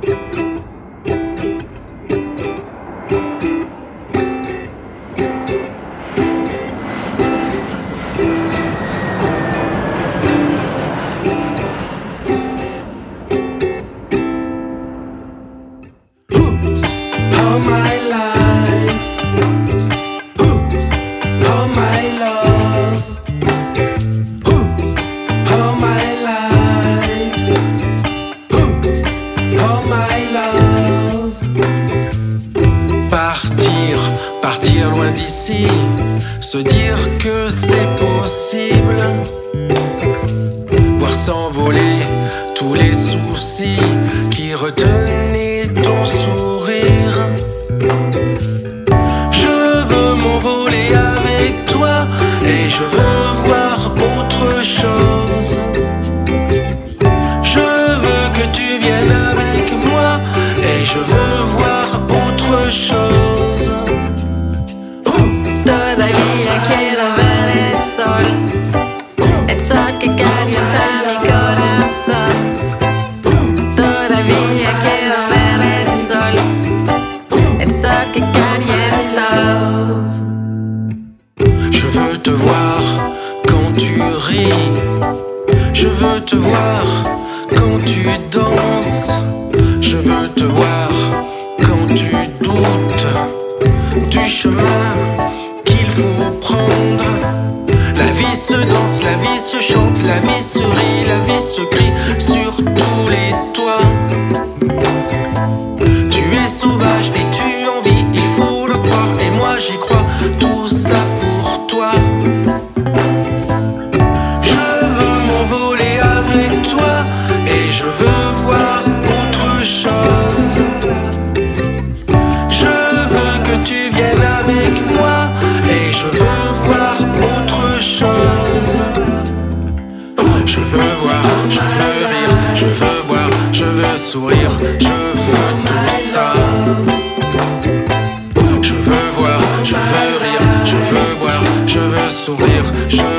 Partir loin d'ici, se dire que c'est possible, voir s'envoler tous les soucis qui retenaient ton sourire. Je veux m'envoler avec toi et je veux voir autre chose. Je veux que tu viennes avec moi et je veux voir autre chose. Todavía quiero ver el sol que calienta mi corazón. Todavía quiero ver el sol que calienta. Je veux te voir quand tu ris, je veux te voir quand tu danses, je veux te voir quand tu doutes du chemin qu'il faut prendre. La vie se danse, la vie se chante, la vie se rit, la vie se crie sur tous les toits. Tu es sauvage et tu en vis, il faut le croire et moi j'y crois, tout ça pour toi. Je veux m'envoler avec toi et je veux voir autre chose. Je veux que tu viennes avec moi et je veux voir autre chose. Je veux voir, je veux rire, je veux boire, je veux sourire, je veux tout ça. Je veux voir, je veux rire, je veux boire, je veux sourire, je